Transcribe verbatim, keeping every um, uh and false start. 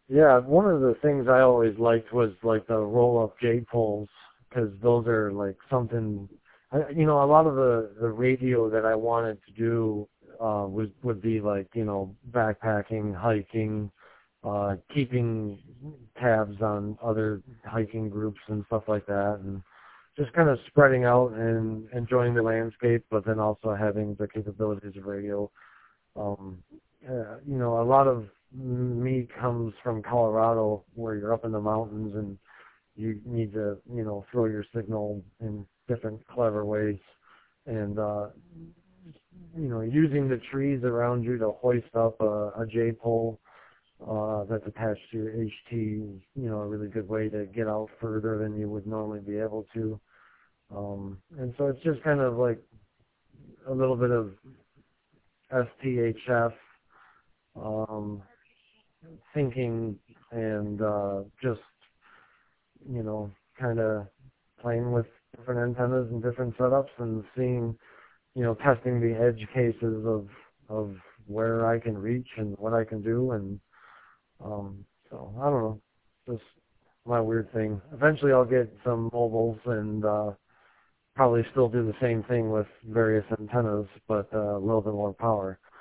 Yeah, one of the things I always liked was like the roll-up J-poles, because those are like something, I, you know, a lot of the, the radio that I wanted to do uh, was would be like, you know, backpacking, hiking, uh, keeping tabs on other hiking groups and stuff like that, and just kind of spreading out and enjoying the landscape, but then also having the capabilities of radio. Um, uh, you know, a lot of me comes from Colorado, where you're up in the mountains and you need to, you know, throw your signal in different clever ways. And, uh, you know, using the trees around you to hoist up a, a J-pole uh, that's attached to your H T is, you know, a really good way to get out further than you would normally be able to. Um, and so it's just kind of like a little bit of S T H F um, thinking and uh, just, you know, kind of playing with different antennas and different setups and seeing, you know, testing the edge cases of of where I can reach and what I can do. And um, so I don't know, just my weird thing. Eventually I'll get some mobiles and uh, probably still do the same thing with various antennas, but uh, a little bit more power.